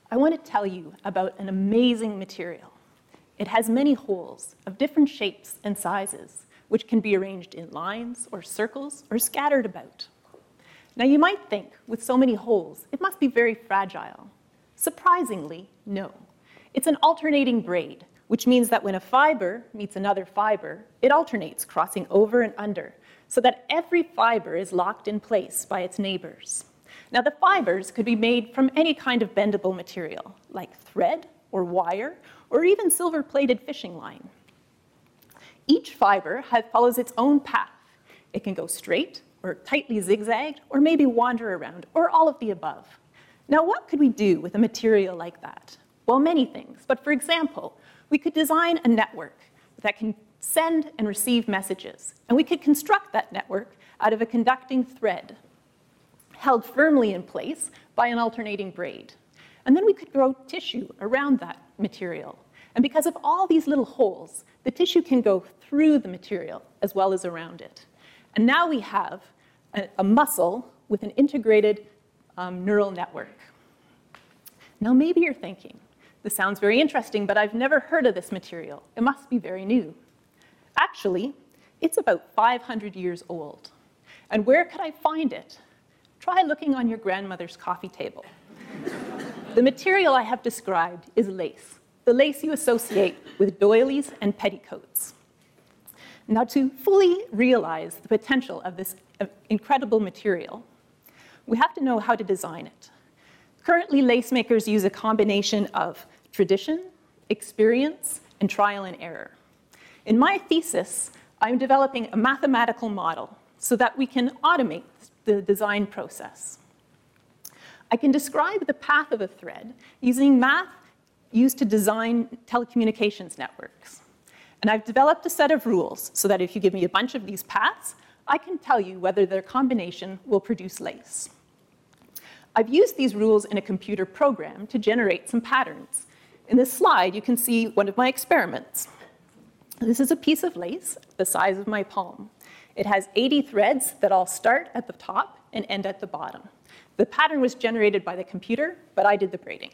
I want to tell you about an amazing material. It has many holes of different shapes and sizes, which can be arranged in lines or circles or scattered about. Now you might think, with so many holes, it must be very fragile. Surprisingly, no. It's an alternating braid, which means that when a fiber meets another fiber, it alternates, crossing over and under, so that every fiber is locked in place by its neighbors. Now the fibers could be made from any kind of bendable material, like thread or wire, or even silver-plated fishing line. Each fiber follows its own path. It can go straight, or tightly zigzagged, or maybe wander around, or all of the above. Now what could we do with a material like that? Well, many things, but for example, we could design a network that can send and receive messages, and we could construct that network out of a conducting thread held firmly in place by an alternating braid. And then we could grow tissue around that material. And because of all these little holes, the tissue can go through the material as well as around it. And now we have a muscle with an integrated neural network. Now maybe you're thinking, this sounds very interesting, but I've never heard of this material. It must be very new. Actually, it's about 500 years old. And where could I find it? Try looking on your grandmother's coffee table. The material I have described is lace, the lace you associate with doilies and petticoats. Now, to fully realize the potential of this incredible material, we have to know how to design it. Currently, lace makers use a combination of tradition, experience, and trial and error. In my thesis, I'm developing a mathematical model so that we can automate the design process. I can describe the path of a thread using math used to design telecommunications networks. And I've developed a set of rules so that if you give me a bunch of these paths, I can tell you whether their combination will produce lace. I've used these rules in a computer program to generate some patterns. In this slide, you can see one of my experiments. This is a piece of lace the size of my palm. It has 80 threads that all start at the top and end at the bottom. The pattern was generated by the computer, but I did the braiding.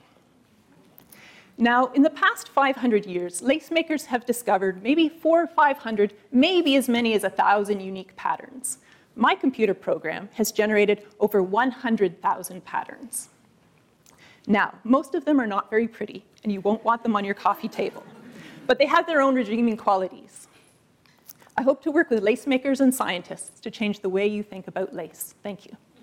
Now, in the past 500 years, lace makers have discovered maybe 400 or 500, maybe as many as 1,000 unique patterns. My computer program has generated over 100,000 patterns. Now, most of them are not very pretty, and you won't want them on your coffee table, but they have their own redeeming qualities. I hope to work with lace makers and scientists to change the way you think about lace. Thank you.